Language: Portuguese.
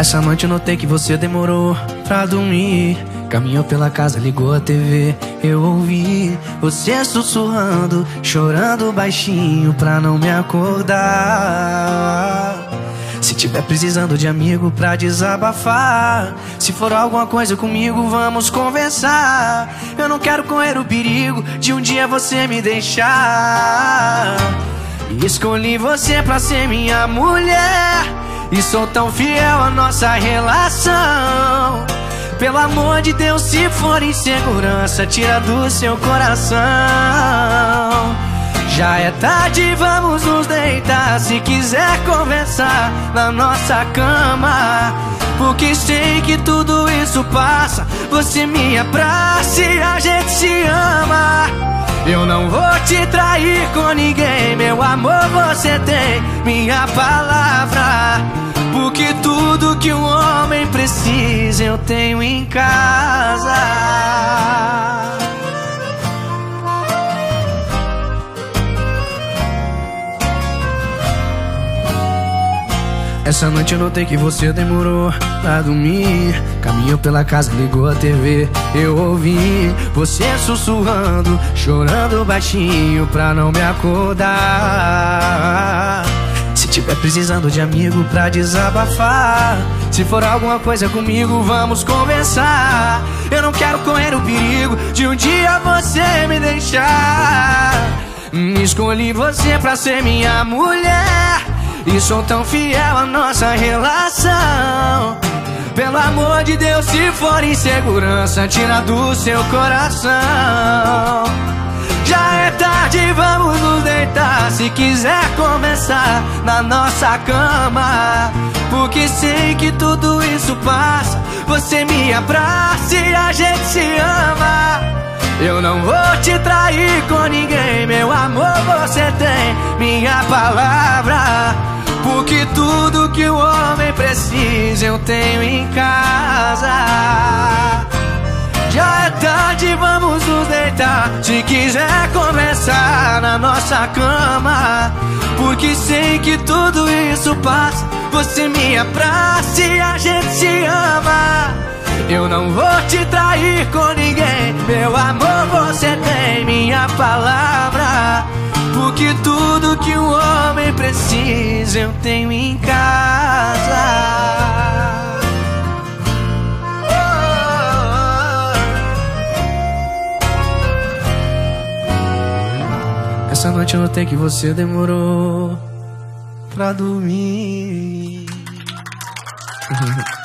Essa noite eu notei que você demorou pra dormir. Caminhou pela casa, ligou a TV. Eu ouvi você sussurrando, chorando baixinho pra não me acordar. Se tiver precisando de amigo pra desabafar, se for alguma coisa comigo, vamos conversar. Eu não quero correr o perigo de um dia você me deixar. E escolhi você pra ser minha mulher, e sou tão fiel à nossa relação. Pelo amor de Deus, se for insegurança, tira do seu coração. Já é tarde, vamos nos deitar. Se quiser conversar na nossa cama, porque sei que tudo isso passa. Você me abraça e a gente se ama. Eu não vou te trair com ninguém, meu amor, você tem minha palavra. Porque tudo que um homem precisa eu tenho em casa. Essa noite eu notei que você demorou pra dormir. Caminhou pela casa, ligou a TV. Eu ouvi você sussurrando, chorando baixinho pra não me acordar. Se tiver precisando de amigo pra desabafar, se for alguma coisa comigo, vamos conversar. Eu não quero correr o perigo de um dia você me deixar. Escolhi você pra ser minha mulher, e sou tão fiel à nossa relação. Pelo amor de Deus, se for insegurança, tira do seu coração. Já é tarde, vamos nos deitar. Se quiser começar na nossa cama, porque sei que tudo isso passa. Você me abraça e a gente se ama. Eu não vou te trair com ninguém, meu amor, você tem minha palavra. Porque tudo que o homem precisa eu tenho em casa. Já é tarde, vamos nos deitar. Se quiser conversar na nossa cama, porque sei que tudo isso passa. Você me abraça e a gente se ama. Eu não vou te trair com ninguém, meu amor, você tem minha palavra. Porque tudo que um homem precisa eu tenho em casa. Essa noite eu notei que você demorou pra dormir.